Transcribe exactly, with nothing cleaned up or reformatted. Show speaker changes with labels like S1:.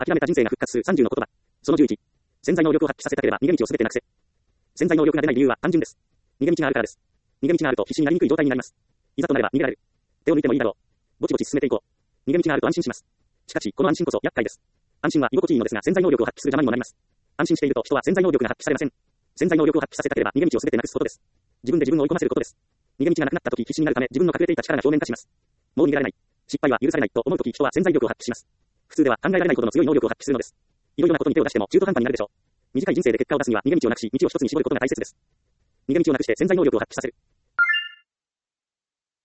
S1: 諦めた人生が復活するさんじゅうの言葉。そのじゅういち。潜在能力を発揮させたければ逃げ道をすべてなくせ。潜在能力が出ない理由は単純です。逃げ道があるからです。逃げ道があると必死になりにくい状態になります。いざとなれば逃げられる。手を抜いてもいいだろう。ぼちぼち進めていこう。逃げ道があると安心します。しかし、この安心こそ厄介です。安心は居心地いいのですが潜在能力を発揮する邪魔にもなります。安心していると人は潜在能力が発揮されません。潜在能力を発揮させたければ逃げ道をすべてなくすことです。自分で自分を追い込ませることです。逃げ道がなくなった時必死になるため自分の隠れていた力が表面化します。もう逃げられない。失敗は許されないと思う時人は潜在力を発揮します。普通では考えられないほどの強い能力を発揮するのです。いろいろなことに手を出しても中途半端になるでしょう。短い人生で結果を出すには逃げ道をなくし道を一つに絞ることが大切です。逃げ道をなくして潜在能力を発揮させる。